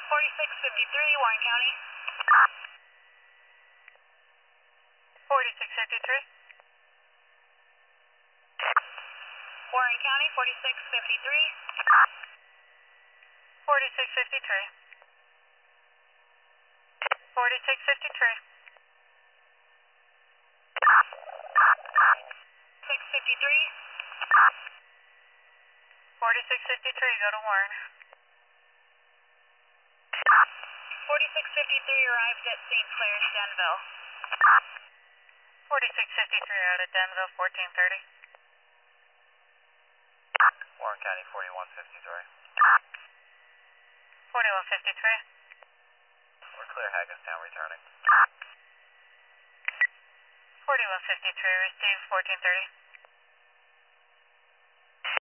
4653, Warren County. 4653. Warren County, 4653. 4653. 4653. 653. 4653, go to Warren. 4653 arrived at St. Clair's, Denville. 4653 out of Denville, 1430. Warren County, 4153. 4153. We're clear, Haggestown returning. 4153, received 1430.